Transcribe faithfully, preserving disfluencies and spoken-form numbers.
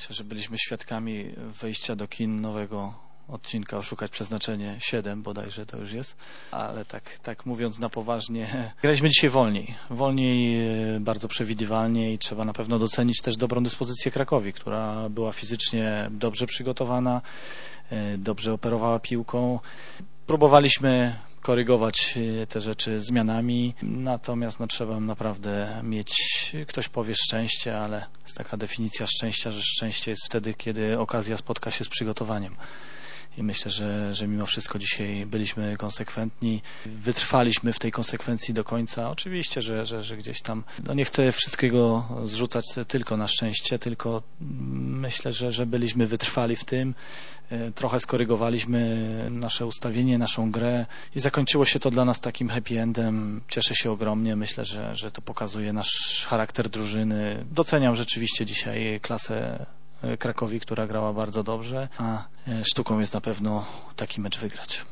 Myślę, że byliśmy świadkami wejścia do kin nowego odcinka Oszukać Przeznaczenie siedem bodajże to już jest, ale tak, tak mówiąc na poważnie, graliśmy dzisiaj wolniej, wolniej, bardzo przewidywalnie i trzeba na pewno docenić też dobrą dyspozycję Krakowi, która była fizycznie dobrze przygotowana, dobrze operowała piłką. Próbowaliśmy korygować te rzeczy zmianami, natomiast no, trzeba naprawdę mieć, ktoś powie szczęście, ale jest taka definicja szczęścia, że szczęście jest wtedy, kiedy okazja spotka się z przygotowaniem. I myślę, że, że mimo wszystko dzisiaj byliśmy konsekwentni, wytrwaliśmy w tej konsekwencji do końca. Oczywiście, że, że, że gdzieś tam, no nie chcę wszystkiego zrzucać tylko na szczęście, tylko myślę, że, że byliśmy wytrwali w tym, trochę skorygowaliśmy nasze ustawienie, naszą grę i zakończyło się to dla nas takim happy endem. Cieszę się ogromnie, myślę, że, że to pokazuje nasz charakter drużyny. Doceniam rzeczywiście dzisiaj klasę Krakowi, która grała bardzo dobrze, a sztuką jest na pewno taki mecz wygrać.